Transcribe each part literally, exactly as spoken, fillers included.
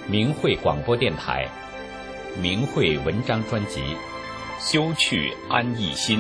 明慧广播电台明慧文章专辑《修去安逸心》。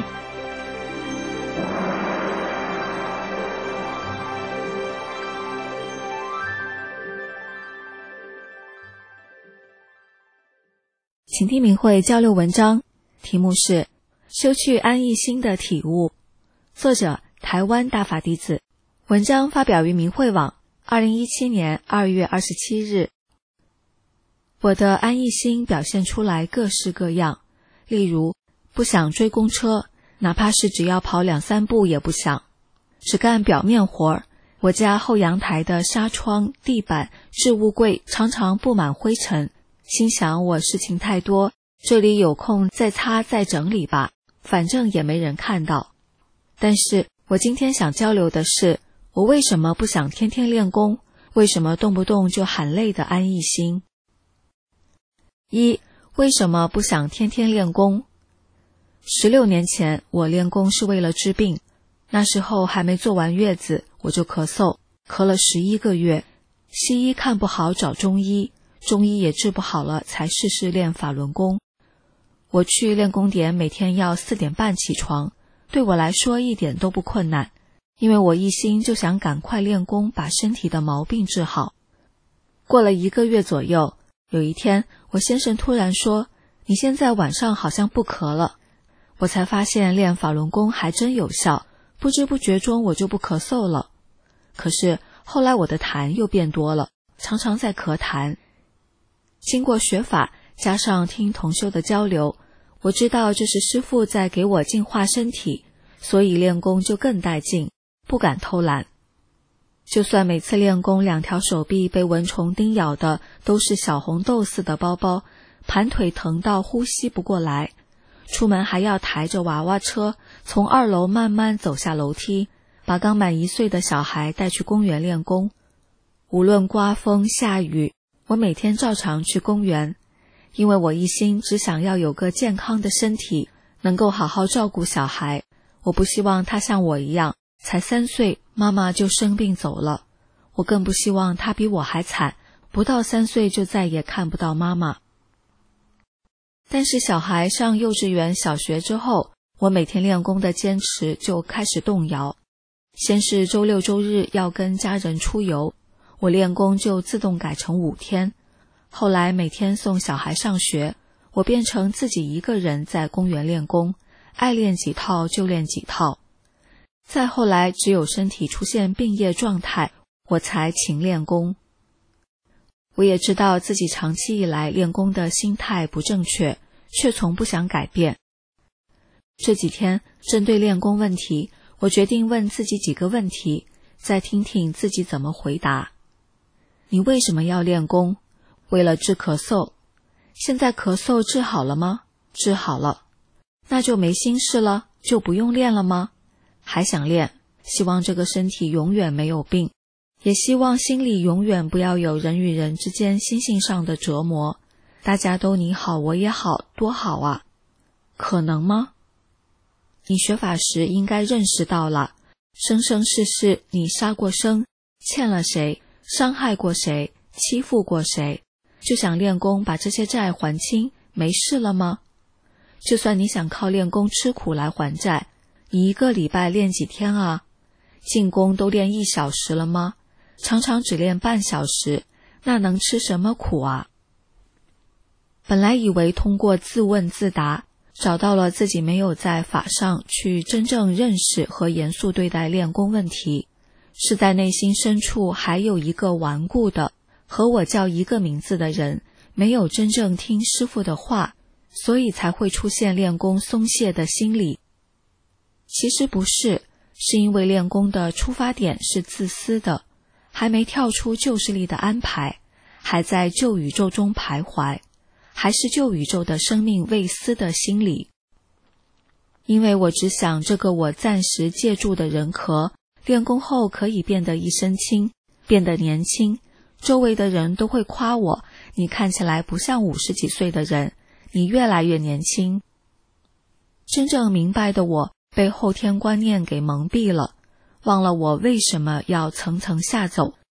请听明慧交流文章，题目是《修去安逸心的体悟》，作者台湾大法弟子。文章发表于明慧网，二零一七年二月二十七日。我的安逸心表现出来各式各样，例如不想追公车，哪怕是只要跑两三步也不想，只干表面活儿。我家后阳台的纱窗、地板、置物柜常常布满灰尘，心想我事情太多，这里有空再擦再整理吧，反正也没人看到。但是我今天想交流的是，我为什么不想天天练功？为什么动不动就喊累的安逸心？一、为什么不想天天练功？十六年前，我练功是为了治病。那时候还没坐完月子，我就咳嗽，咳了十一个月。西医看不好找中医，中医也治不好了，才试试练法轮功。我去练功点每天要四点半起床，对我来说一点都不困难，因为我一心就想赶快练功，把身体的毛病治好。过了一个月左右，有一天我先生突然说，你现在晚上好像不咳了。我才发现练法轮功还真有效，不知不觉中我就不咳嗽了。可是后来我的痰又变多了，常常在咳痰。经过学法加上听同修的交流，我知道这是师父在给我净化身体，所以练功就更带劲，不敢偷懒。就算每次练功两条手臂被蚊虫叮咬的都是小红豆似的包包，盘腿疼到呼吸不过来，出门还要抬着娃娃车从二楼慢慢走下楼梯，把刚满一岁的小孩带去公园练功。无论刮风下雨，我每天照常去公园，因为我一心只想要有个健康的身体，能够好好照顾小孩。我不希望他像我一样，才三岁妈妈就生病走了，我更不希望他比我还惨，不到三岁就再也看不到妈妈。但是小孩上幼稚园小学之后，我每天练功的坚持就开始动摇。先是周六周日要跟家人出游，我练功就自动改成五天。后来每天送小孩上学，我变成自己一个人在公园练功，爱练几套就练几套。再后来只有身体出现病业状态，我才勤练功。我也知道自己长期以来练功的心态不正确，却从不想改变。这几天针对练功问题，我决定问自己几个问题，再听听自己怎么回答。你为什么要练功？为了治咳嗽。现在咳嗽治好了吗？治好了。那就没心事了，就不用练了吗？还想练，希望这个身体永远没有病，也希望心里永远不要有人与人之间心性上的折磨，大家都你好我也好，多好啊。可能吗？你学法时应该认识到了，生生世世你杀过生，欠了谁，伤害过谁，欺负过谁，就想练功把这些债还清，没事了吗？就算你想靠练功吃苦来还债，你一个礼拜练几天啊？进功都练一小时了吗？常常只练半小时，那能吃什么苦啊？本来以为通过自问自答，找到了自己没有在法上去真正认识和严肃对待练功问题，是在内心深处还有一个顽固的和我叫一个名字的人，没有真正听师父的话，所以才会出现练功松懈的心理。其实不是，是因为练功的出发点是自私的，还没跳出旧势力的安排，还在旧宇宙中徘徊，还是旧宇宙的生命未思的心理。因为我只想这个我暂时借助的人壳，练功后可以变得一身轻，变得年轻，周围的人都会夸我，你看起来不像五十几岁的人，你越来越年轻。真正明白的我被后天观念给蒙蔽了，忘了我为什么要层层下走。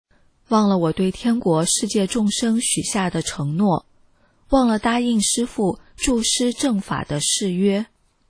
忘了我对天国世界众生许下的承诺，忘了答应师父著师正法的誓约。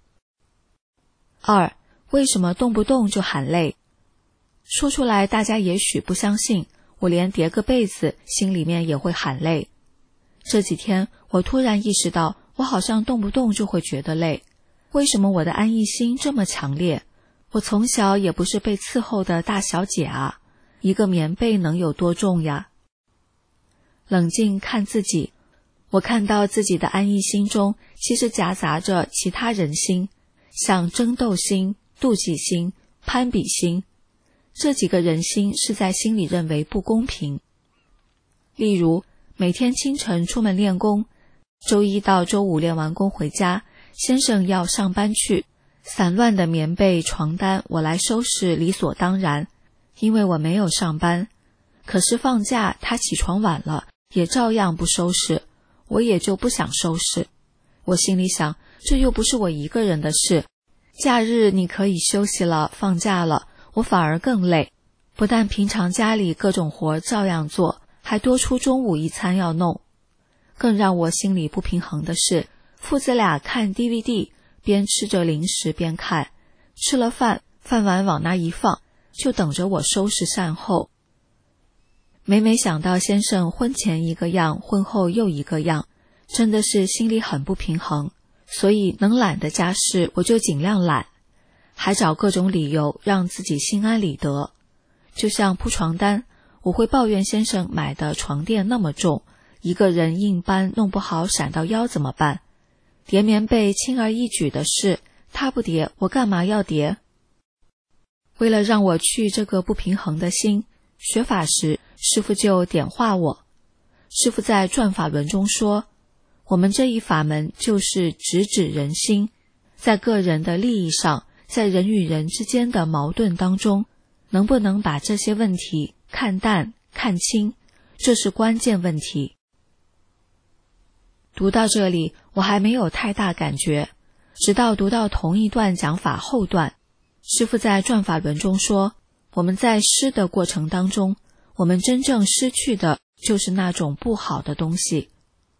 二，为什么动不动就喊累？说出来大家也许不相信，我连叠个被子心里面也会喊累。这几天我突然意识到，我好像动不动就会觉得累。为什么我的安逸心这么强烈？我从小也不是被伺候的大小姐啊，一个棉被能有多重呀？冷静看自己，我看到自己的安逸心中其实夹杂着其他人心，像争斗心、妒忌心、攀比心，这几个人心是在心里认为不公平。例如每天清晨出门练功，周一到周五练完功回家，先生要上班去，散乱的棉被床单我来收拾理所当然，因为我没有上班。可是放假他起床晚了也照样不收拾，我也就不想收拾。我心里想，这又不是我一个人的事，假日你可以休息了，放假了，我反而更累。不但平常家里各种活照样做，还多出中午一餐要弄。更让我心里不平衡的是，父子俩看 D V D， 边吃着零食边看，吃了饭，饭碗往那一放，就等着我收拾善后。每每想到先生婚前一个样，婚后又一个样，真的是心里很不平衡，所以能懒的家事我就尽量懒，还找各种理由让自己心安理得。就像铺床单，我会抱怨先生买的床垫那么重，一个人硬搬弄不好闪到腰怎么办？叠棉被轻而易举的事，他不叠，我干嘛要叠？为了让我去这个不平衡的心，学法时师父就点化我。师父在转法轮中说，我们这一法门就是直指人心，在个人的利益上，在人与人之间的矛盾当中，能不能把这些问题看淡看清，这是关键问题。读到这里我还没有太大感觉，直到读到同一段讲法后段，师父在转法轮中说，我们在失的过程当中，我们真正失去的就是那种不好的东西。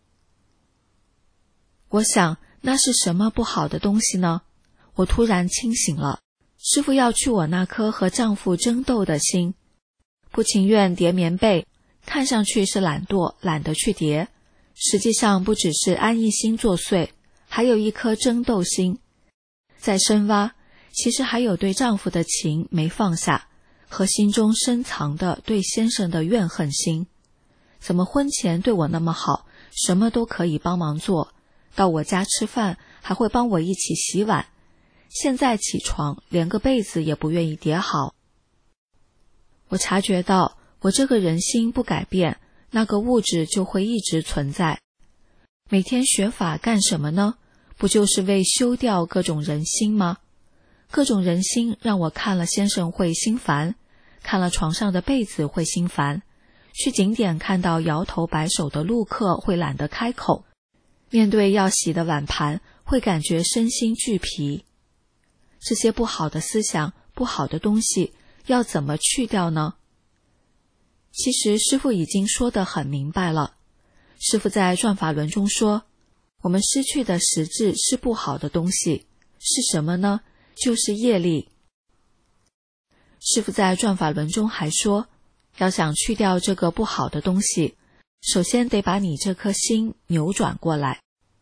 我想，那是什么不好的东西呢？我突然清醒了，师父要去我那颗和丈夫争斗的心，不情愿叠棉被，看上去是懒惰，懒得去叠，实际上不只是安逸心作祟，还有一颗争斗心。再深挖，其实还有对丈夫的情没放下，和心中深藏的对先生的怨恨心。怎么婚前对我那么好，什么都可以帮忙做，到我家吃饭还会帮我一起洗碗，现在起床连个被子也不愿意叠好。我察觉到，我这个人心不改变，那个物质就会一直存在。每天学法干什么呢？不就是为修掉各种人心吗？各种人心让我看了先生会心烦，看了床上的被子会心烦，去景点看到摇头摆手的路客会懒得开口，面对要洗的碗盘会感觉身心俱疲。这些不好的思想，不好的东西要怎么去掉呢？其实师父已经说得很明白了。师父在转法轮中说，我们失去的实质是不好的东西，是什么呢？就是业力。师父在转法轮中还说，要想去掉这个不好的东西，首先得把你这颗心扭转过来。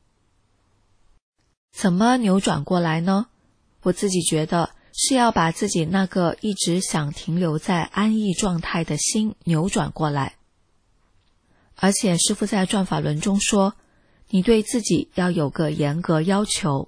怎么扭转过来呢？我自己觉得是要把自己那个一直想停留在安逸状态的心扭转过来。而且师父在转法轮中说，你对自己要有个严格要求。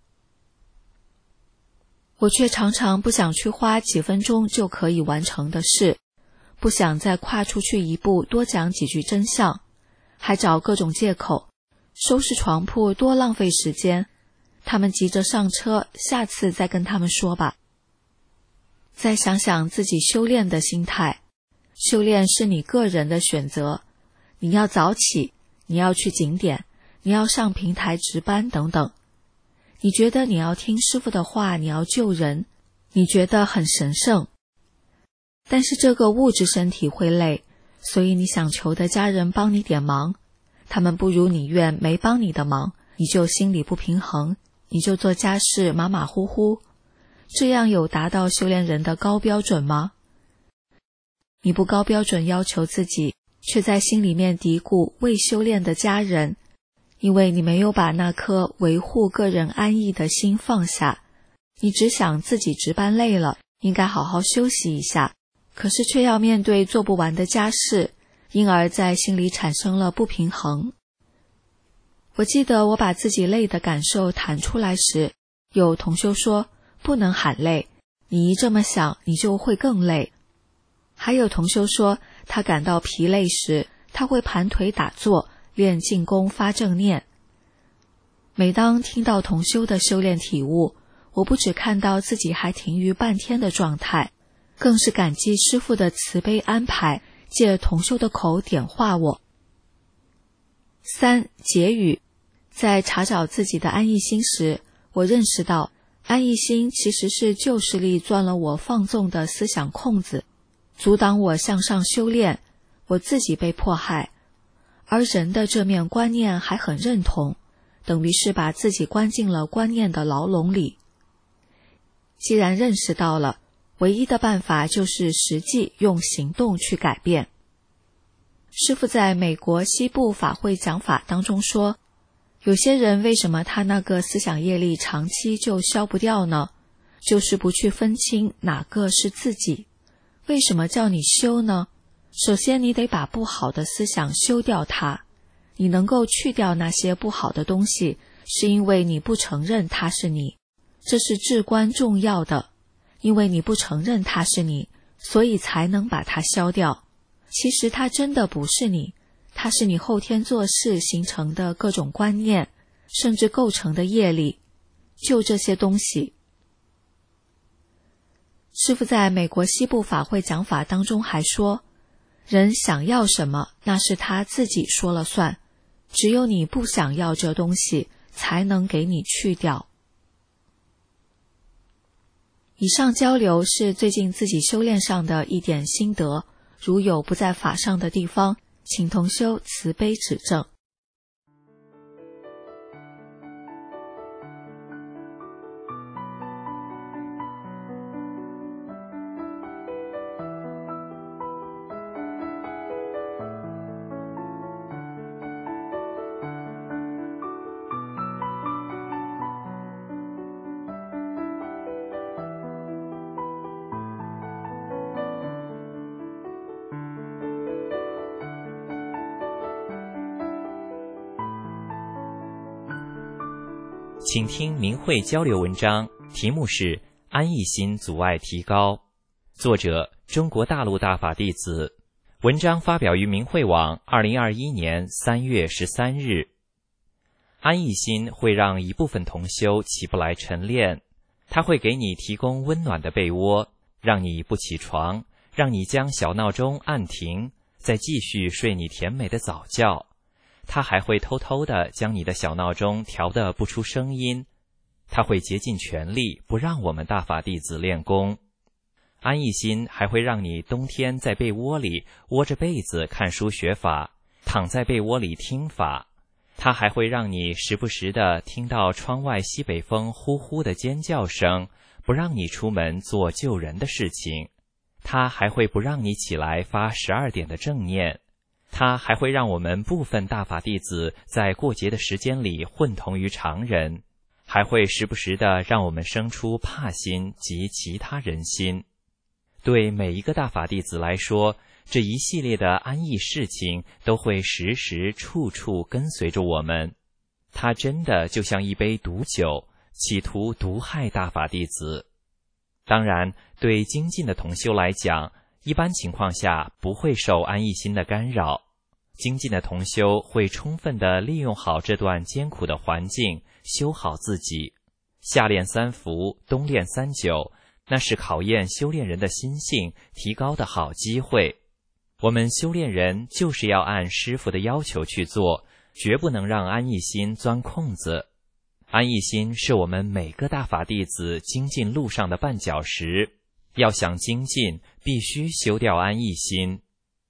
我却常常不想去花几分钟就可以完成的事，不想再跨出去一步多讲几句真相，还找各种借口，收拾床铺多浪费时间，他们急着上车，下次再跟他们说吧。再想想自己修炼的心态，修炼是你个人的选择，你要早起，你要去景点，你要上平台值班等等。你觉得你要听师父的话，你要救人，你觉得很神圣。但是这个物质身体会累， 所以你想求的家人帮你点忙，他们不如你愿没帮你的忙，你就心里不平衡，你就做家事马马虎虎，这样有达到修炼人的高标准吗？你不高标准要求自己，却在心里面嘀咕未修炼的家人，因为你没有把那颗维护个人安逸的心放下，你只想自己值班累了，应该好好休息一下，可是却要面对做不完的家事，因而在心里产生了不平衡。我记得我把自己累的感受谈出来时，有同修说不能喊累，你一这么想你就会更累。还有同修说他感到疲累时，他会盘腿打坐练静功发正念。每当听到同修的修炼体悟，我不只看到自己还停于半天的状态，更是感激师父的慈悲安排，借同修的口点化我。三、结语。在查找自己的安逸心时，我认识到安逸心其实是旧势力钻了我放纵的思想空子，阻挡我向上修炼，我自己被迫害，而人的这面观念还很认同，等于是把自己关进了观念的牢笼里。既然认识到了，唯一的办法就是实际用行动去改变。师父在美国西部法会讲法当中说，有些人为什么他那个思想业力长期就消不掉呢？就是不去分清哪个是自己。为什么叫你修呢？首先你得把不好的思想修掉它。你能够去掉那些不好的东西，是因为你不承认它是你，这是至关重要的。因为你不承认它是你，所以才能把它消掉。其实它真的不是你，它是你后天做事形成的各种观念，甚至构成的业力，就这些东西。师父在美国西部法会讲法当中还说，人想要什么，那是他自己说了算，只有你不想要这东西，才能给你去掉。以上交流是最近自己修炼上的一点心得，如有不在法上的地方，请同修慈悲指正。 请听明慧交流文章，题目是安逸心阻碍提高，作者中国大陆大法弟子，文章发表于明慧网二零二一年三月十三日。安逸心会让一部分同修起不来晨练，它会给你提供温暖的被窝，让你不起床，让你将小闹钟按停，再继续睡你甜美的早觉。他还会偷偷地将你的小闹钟调得不出声音，他会竭尽全力不让我们大法弟子练功。安逸心还会让你冬天在被窝里窝着被子看书学法，躺在被窝里听法。他还会让你时不时地听到窗外西北风呼呼的尖叫声，不让你出门做救人的事情。他还会不让你起来发十二点的正念。他还会让我们部分大法弟子在过节的时间里混同于常人，还会时不时地让我们生出怕心及其他人心。对每一个大法弟子来说，这一系列的安逸事情都会时时处处跟随着我们。它真的就像一杯毒酒，企图毒害大法弟子。当然，对精进的同修来讲，一般情况下不会受安逸心的干扰。精进的同修会充分地利用好这段艰苦的环境，修好自己。夏练三伏，冬练三九，那是考验修炼人的心性提高的好机会。我们修炼人就是要按师父的要求去做，绝不能让安逸心钻空子。安逸心是我们每个大法弟子精进路上的绊脚石，要想精进，必须修掉安逸心。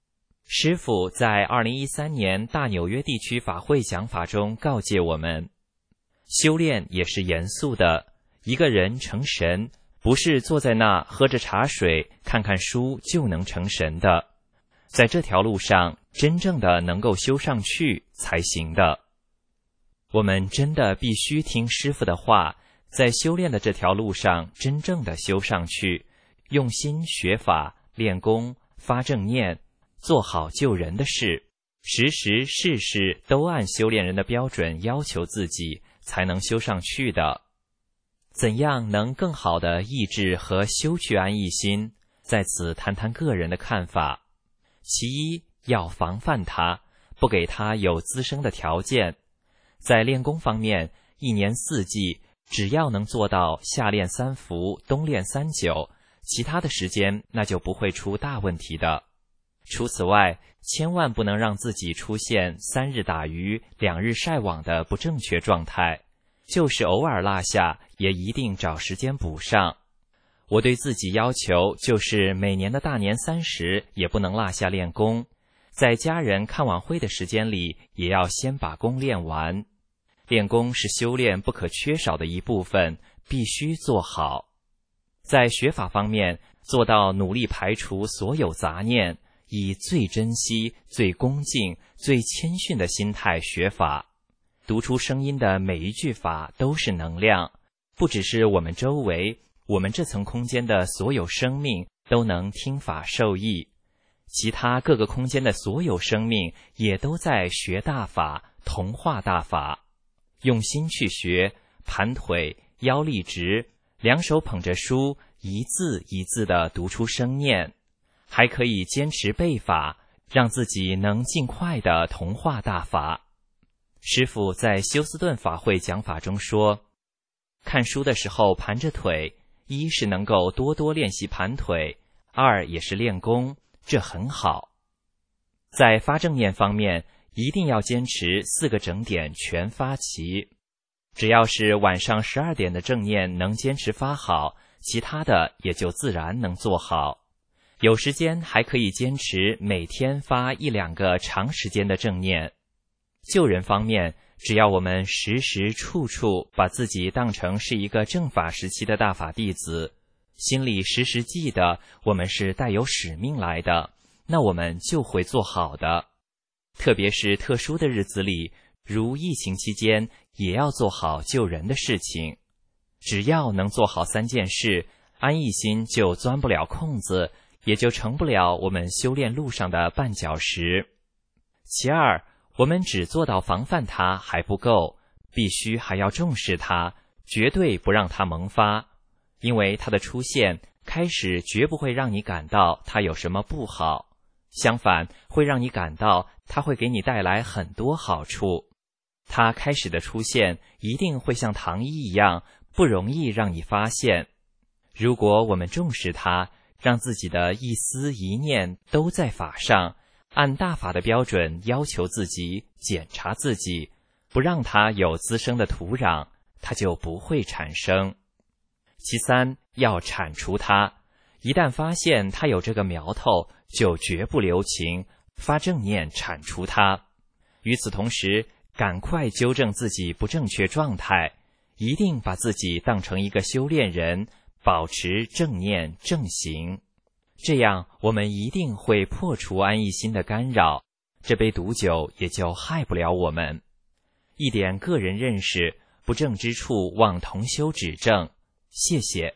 师父在二零一三年大纽约地区法会讲法中告诫我们，修炼也是严肃的，一个人成神，不是坐在那喝着茶水看看书就能成神的，在这条路上真正的能够修上去才行的。我们真的必须听师父的话，在修炼的这条路上真正的修上去，用心学法，练功，发正念，做好救人的事，时时事事都按修炼人的标准要求自己，才能修上去的。怎样能更好地抑制和修去安逸心？在此谈谈个人的看法。其一，要防范它，不给它有滋生的条件。在练功方面，一年四季，只要能做到夏练三伏，冬练三九，其他的时间那就不会出大问题的。除此外，千万不能让自己出现三日打鱼两日晒网的不正确状态，就是偶尔落下也一定找时间补上。我对自己要求就是每年的大年三十也不能落下练功，在家人看晚会的时间里也要先把功练完。练功是修炼不可缺少的一部分，必须做好。在学法方面，做到努力排除所有杂念，以最珍惜、最恭敬、最谦逊的心态学法。读出声音的每一句法都是能量，不只是我们周围，我们这层空间的所有生命都能听法受益，其他各个空间的所有生命也都在学大法，同化大法。用心去学，盘腿，腰立直，两手捧着书，一字一字地读出声念，还可以坚持背法，让自己能尽快地同化大法。师父在休斯顿法会讲法中说，看书的时候盘着腿，一是能够多多练习盘腿，二也是练功，这很好。在发正念方面，一定要坚持四个整点全发齐。只要是晚上十二点的正念能坚持发好，其他的也就自然能做好。有时间还可以坚持每天发一两个长时间的正念。救人方面，只要我们时时处处把自己当成是一个正法时期的大法弟子，心里时时记得我们是带有使命来的，那我们就会做好的。特别是特殊的日子里，如疫情期间，也要做好救人的事情。只要能做好三件事，安逸心就钻不了空子，也就成不了我们修炼路上的绊脚石。其二，我们只做到防范它还不够，必须还要重视它，绝对不让它萌发。因为它的出现，开始绝不会让你感到它有什么不好，相反，会让你感到它会给你带来很多好处。它开始的出现，一定会像糖衣一样，不容易让你发现。如果我们重视它，让自己的一思一念都在法上，按大法的标准要求自己，检查自己，不让它有滋生的土壤，它就不会产生。其三，要铲除它。一旦发现它有这个苗头，就绝不留情，发正念铲除它。与此同时，赶快纠正自己不正确状态，一定把自己当成一个修炼人，保持正念正行。这样我们一定会破除安逸心的干扰，这杯毒酒也就害不了我们。一点个人认识，不正之处望同修指正。谢谢。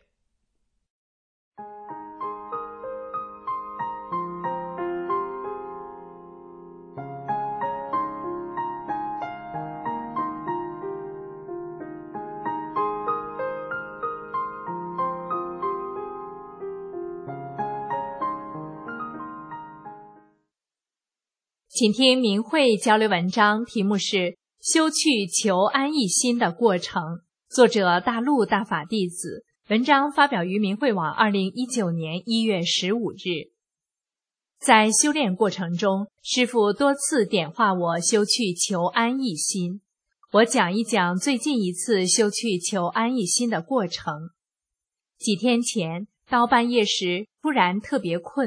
请听明慧交流文章，题目是修去求安逸心的过程，作者大陆大法弟子，文章发表于明慧网二零一九年一月十五日。在修炼过程中，师父多次点化我修去求安逸心。我讲一讲最近一次修去求安逸心的过程。几天前到半夜时突然特别困，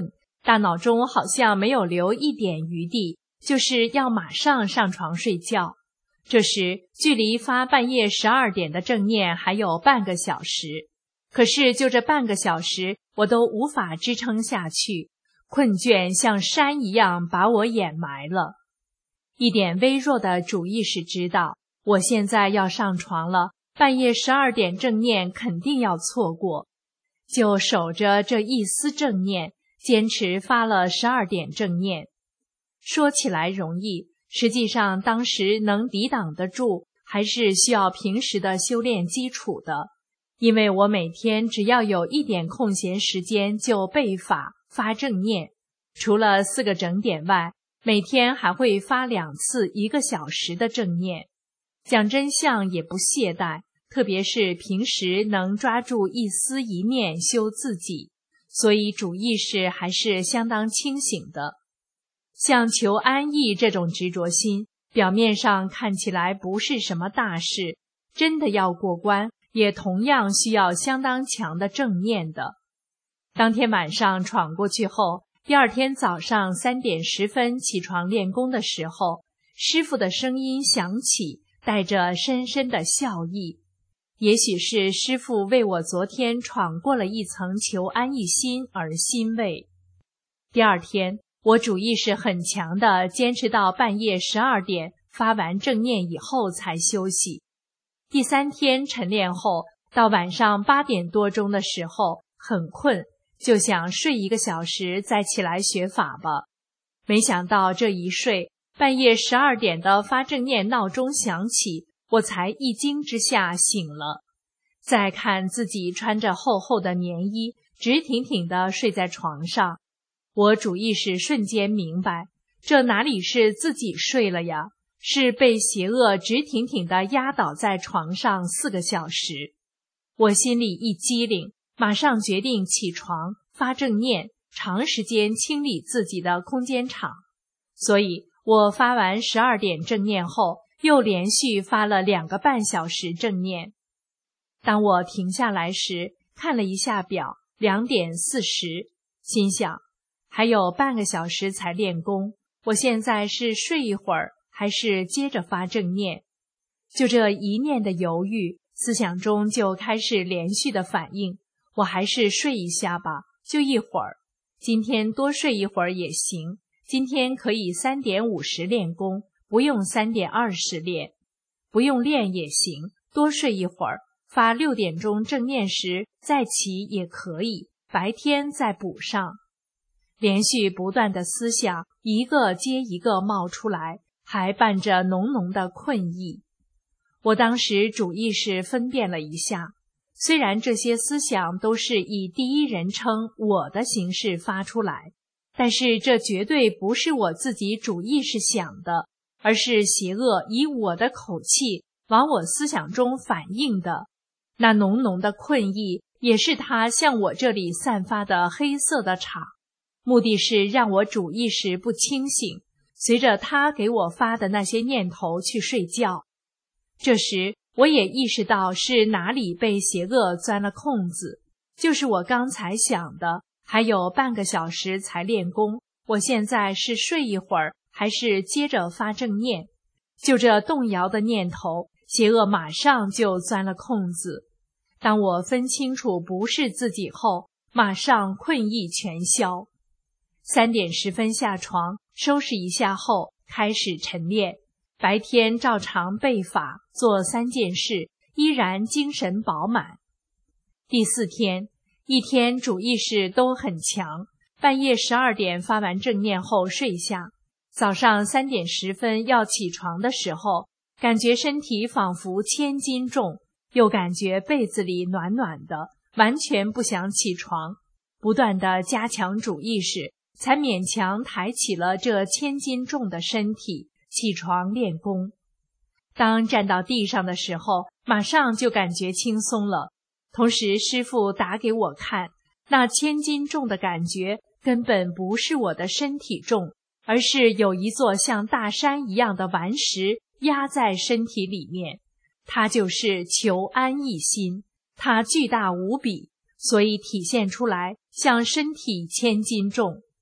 大脑中好像没有留一点余地，就是要马上上床睡觉。这时距离发半夜十二点的正念还有半个小时，可是就这半个小时我都无法支撑下去，困倦像山一样把我掩埋了。一点微弱的主意识知道，我现在要上床了，半夜十二点正念肯定要错过，就守着这一丝正念，坚持发了十二点正念。说起来容易，实际上当时能抵挡得住，还是需要平时的修炼基础的。因为我每天只要有一点空闲时间就背法发正念，除了四个整点外，每天还会发两次一个小时的正念。讲真相也不懈怠，特别是平时能抓住一丝一念修自己，所以主意识还是相当清醒的。像求安逸这种执着心，表面上看起来不是什么大事，真的要过关，也同样需要相当强的正念的。当天晚上闯过去后，第二天早上三点十分起床练功的时候，师父的声音响起，带着深深的笑意。也许是师父为我昨天闯过了一层求安逸心而欣慰。第二天我主意识很强的坚持到半夜十二点发完正念以后才休息。第三天晨练后，到晚上八点多钟的时候很困，就想睡一个小时再起来学法吧。没想到这一睡，半夜十二点的发正念闹钟响起，我才一惊之下醒了。再看自己穿着厚厚的棉衣，直挺挺地睡在床上，我主意识瞬间明白，这哪里是自己睡了呀，是被邪恶直挺挺地压倒在床上四个小时。我心里一激灵，马上决定起床发正念，长时间清理自己的空间场。所以我发完十二点正念后，又连续发了两个半小时正念。当我停下来时，看了一下表，两点四十，心想还有半个小时才练功，我现在是睡一会儿，还是接着发正念？就这一念的犹豫，思想中就开始连续的反应，我还是睡一下吧，就一会儿。今天多睡一会儿也行，今天可以三点五十练功，不用三点二十练。不用练也行，多睡一会儿，发六点钟正念时再起也可以，白天再补上。连续不断的思想一个接一个冒出来，还伴着浓浓的困意。我当时主意识分辨了一下，虽然这些思想都是以第一人称我的形式发出来，但是这绝对不是我自己主意识想的，而是邪恶以我的口气往我思想中反映的。那浓浓的困意也是它向我这里散发的黑色的场，目的是让我主意识不清醒，随着他给我发的那些念头去睡觉。这时我也意识到是哪里被邪恶钻了空子，就是我刚才想的还有半个小时才练功，我现在是睡一会儿还是接着发正念？就这动摇的念头，邪恶马上就钻了空子。当我分清楚不是自己后，马上困意全消。三点十分下床，收拾一下后开始晨练。白天照常背法，做三件事，依然精神饱满。第四天，一天主意识都很强，半夜十二点发完正念后睡下。早上三点十分要起床的时候，感觉身体仿佛千斤重，又感觉被子里暖暖的，完全不想起床。不断地加强主意识，才勉强抬起了这千斤重的身体，起床练功。当站到地上的时候，马上就感觉轻松了。同时师父打给我看，那千斤重的感觉根本不是我的身体重，而是有一座像大山一样的顽石压在身体里面。它就是求安逸心，它巨大无比，所以体现出来像身体千斤重。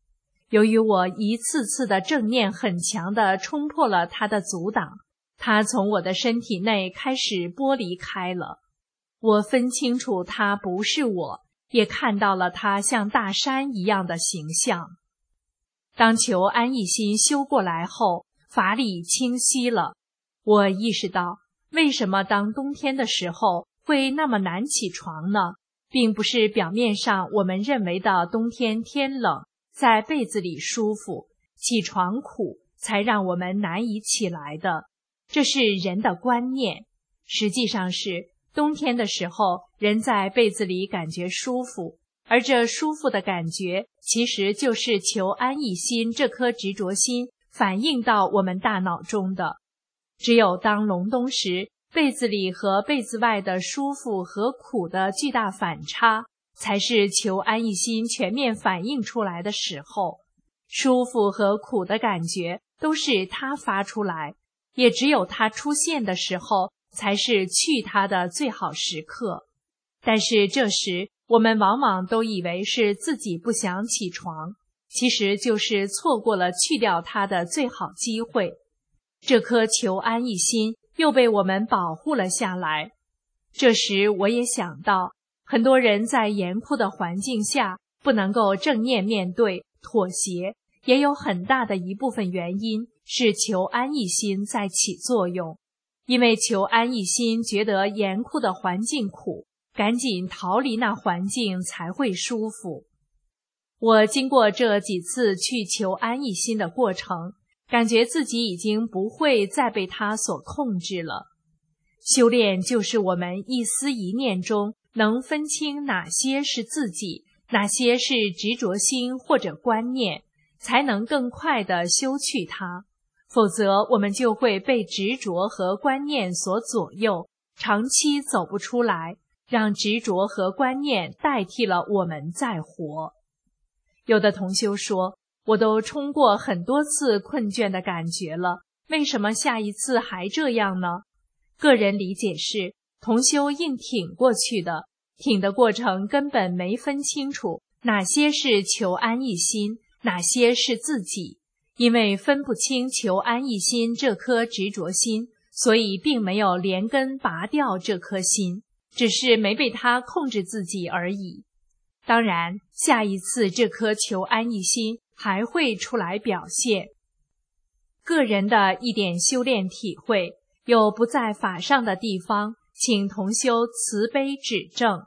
由于我一次次的正念很强地冲破了它的阻挡，它从我的身体内开始剥离开了。我分清楚它不是我，也看到了它像大山一样的形象。当求安逸心修过来后，法理清晰了。我意识到，为什么当冬天的时候会那么难起床呢？并不是表面上我们认为的冬天天冷，在被子里舒服，起床苦，才让我们难以起来的。这是人的观念。实际上是冬天的时候，人在被子里感觉舒服，而这舒服的感觉其实就是求安逸心这颗执着心反映到我们大脑中的。只有当隆冬时，被子里和被子外的舒服和苦的巨大反差，才是求安逸心全面反映出来的时候。舒服和苦的感觉都是它发出来，也只有它出现的时候，才是去它的最好时刻。但是这时，我们往往都以为是自己不想起床，其实就是错过了去掉它的最好机会。这颗求安逸心又被我们保护了下来。这时我也想到，很多人在严酷的环境下不能够正念面对、妥协，也有很大的一部分原因是求安逸心在起作用。因为求安逸心觉得严酷的环境苦，赶紧逃离那环境才会舒服。我经过这几次去求安逸心的过程，感觉自己已经不会再被它所控制了。修炼就是我们一思一念中能分清哪些是自己，哪些是执着心或者观念，才能更快地修去它。否则我们就会被执着和观念所左右，长期走不出来，让执着和观念代替了我们再活。有的同修说，我都冲过很多次困倦的感觉了，为什么下一次还这样呢？个人理解是，同修硬挺过去的，挺的过程根本没分清楚哪些是求安逸心，哪些是自己。因为分不清求安逸心这颗执着心，所以并没有连根拔掉这颗心，只是没被它控制自己而已。当然，下一次这颗求安逸心还会出来表现。个人的一点修炼体会，有不在法上的地方，请同修慈悲指正。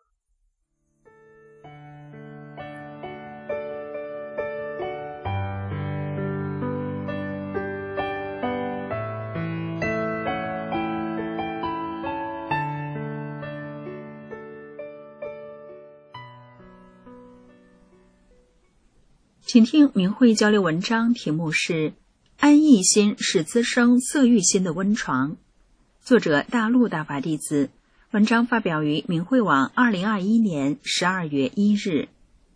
请听明慧交流文章，题目是安逸心是滋生色欲心的温床，作者大陆大法弟子，文章发表于明慧网二零二一年十二月一日。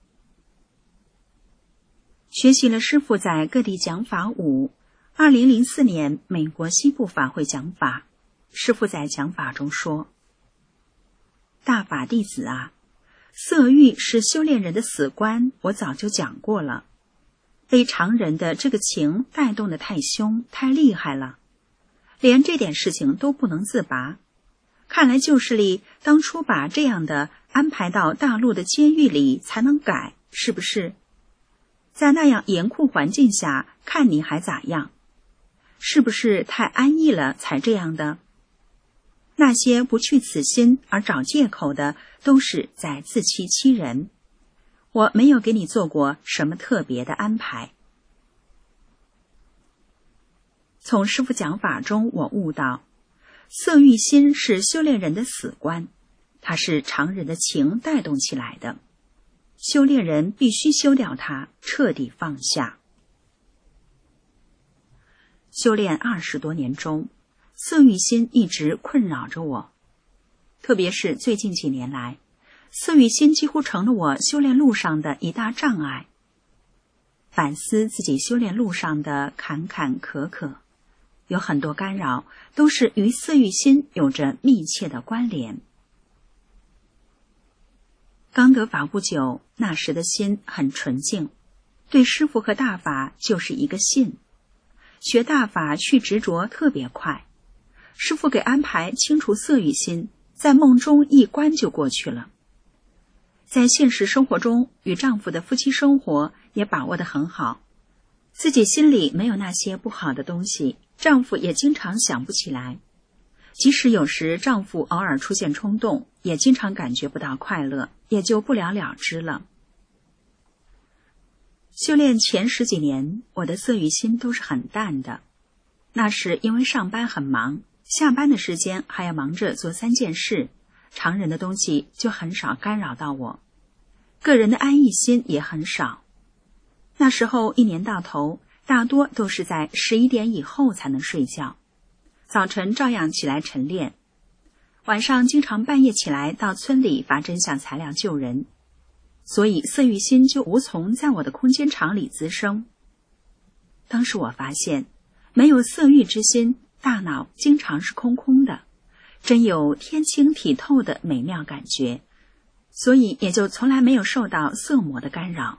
学习了师父在各地讲法五，二零零四年美国西部法会讲法，师父在讲法中说，大法弟子啊，色欲是修炼人的死关，我早就讲过了。被常人的这个情带动的太凶太厉害了，连这点事情都不能自拔。看来旧势力当初把这样的安排到大陆的监狱里才能改，是不是？在那样严酷环境下，看你还咋样？是不是太安逸了才这样的？那些不去此心而找借口的，都是在自欺欺人。我没有给你做过什么特别的安排。从师父讲法中，我悟到，色欲心是修炼人的死关，它是常人的情带动起来的，修炼人必须修掉它，彻底放下。修炼二十多年中，色欲心一直困扰着我，特别是最近几年来，色欲心几乎成了我修炼路上的一大障碍。反思自己修炼路上的坎坎坷坷，有很多干扰都是与色欲心有着密切的关联。刚得法不久，那时的心很纯净， 对师父和大法就是一个信。学大法去执着特别快，师父给安排清除色欲心，在梦中一关就过去了。在现实生活中，与丈夫的夫妻生活也把握得很好，自己心里没有那些不好的东西，丈夫也经常想不起来。即使有时丈夫偶尔出现冲动，也经常感觉不到快乐，也就不了了之了。修炼前十几年，我的色欲心都是很淡的。那是因为上班很忙，下班的时间还要忙着做三件事，常人的东西就很少干扰到我，个人的安逸心也很少。那时候一年到头，大多都是在十一点以后才能睡觉，早晨照样起来晨练，晚上经常半夜起来到村里拔真相材料救人，所以色欲心就无从在我的空间场里滋生。当时我发现，没有色欲之心，大脑经常是空空的，真有天清体透的美妙感觉，所以也就从来没有受到色魔的干扰。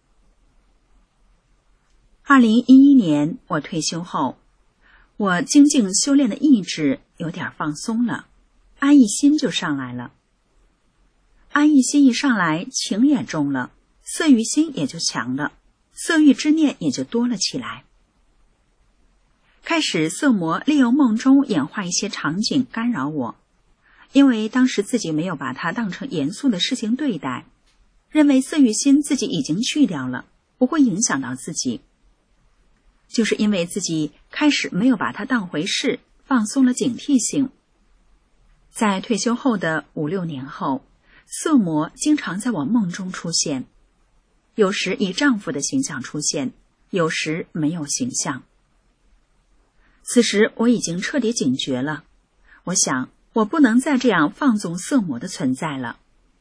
二零一一年我退休后，我精进修炼的意志有点放松了，安逸心就上来了。安逸心一上来，情也重了，色欲心也就强了，色欲之念也就多了起来。开始色魔利用梦中演化一些场景干扰我，因为当时自己没有把它当成严肃的事情对待，认为色欲心自己已经去掉了，不会影响到自己。就是因为自己开始没有把它当回事，放松了警惕性。在退休后的五六年后，色魔经常在我梦中出现，有时以丈夫的形象出现，有时没有形象。此时我已经彻底警觉了，我想我不能再这样放纵色魔的存在了。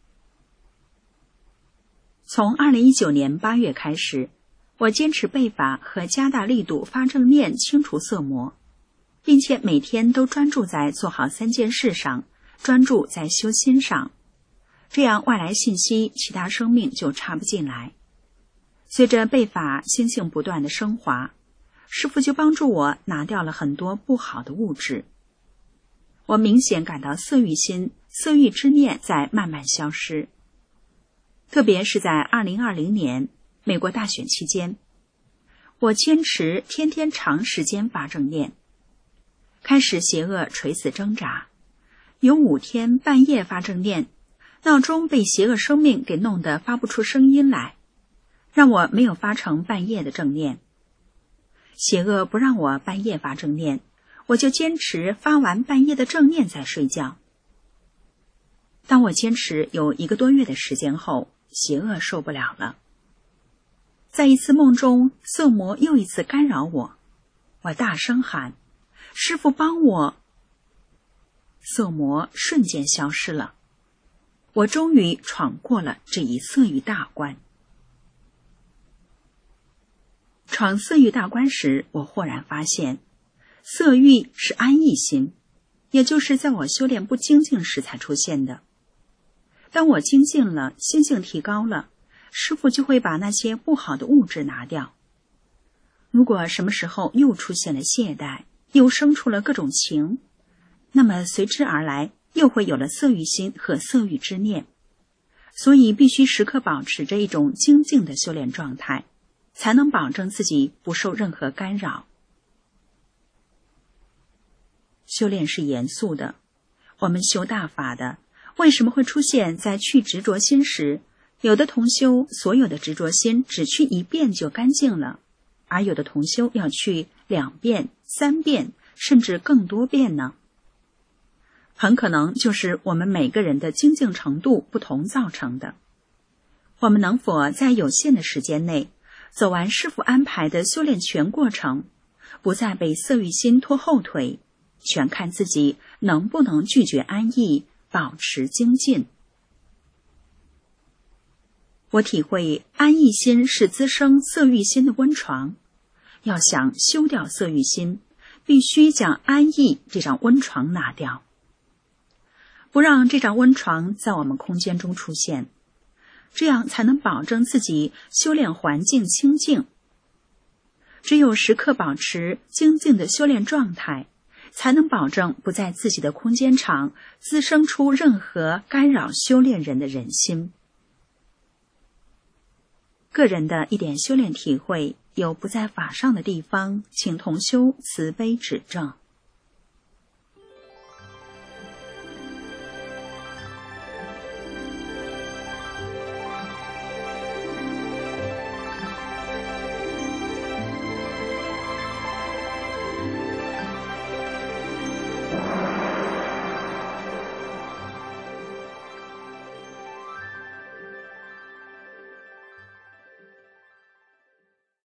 从二零一九年八月开始，我坚持背法和加大力度发正念清除色魔，并且每天都专注在做好三件事上，专注在修心上，这样外来信息其他生命就插不进来。随着背法心性不断的升华，师父就帮助我拿掉了很多不好的物质。我明显感到色欲心、色欲之念在慢慢消失。特别是在二零二零年美国大选期间，我坚持天天长时间发正念，开始邪恶垂死挣扎，有五天半夜发正念，闹钟被邪恶生命给弄得发不出声音来，让我没有发成半夜的正念。邪恶不让我半夜发正念，我就坚持发完半夜的正念再睡觉。当我坚持有一个多月的时间后，邪恶受不了了。在一次梦中，色魔又一次干扰我，我大声喊：师父帮我！色魔瞬间消失了，我终于闯过了这一色欲大关。闯色欲大关时，我豁然发现，色欲是安逸心，也就是在我修炼不精进时才出现的。当我精进了，心性提高了，师父就会把那些不好的物质拿掉。如果什么时候又出现了懈怠，又生出了各种情，那么随之而来又会有了色欲心和色欲之念。所以必须时刻保持着一种精进的修炼状态，才能保证自己不受任何干扰。修炼是严肃的，我们修大法的，为什么会出现在去执着心时，有的同修所有的执着心只去一遍就干净了，而有的同修要去两遍、三遍，甚至更多遍呢？很可能就是我们每个人的精进程度不同造成的。我们能否在有限的时间内走完师父安排的修炼全过程，不再被色欲心拖后腿，全看自己能不能拒绝安逸，保持精进。我体会安逸心是滋生色欲心的温床，要想修掉色欲心，必须将安逸这张温床拿掉，不让这张温床在我们空间中出现。 这样才能保证自己修炼环境清净。只有时刻保持精进的修炼状态，才能保证不在自己的空间场滋生出任何干扰修炼人的人心。个人的一点修炼体会，有不在法上的地方，请同修慈悲指正。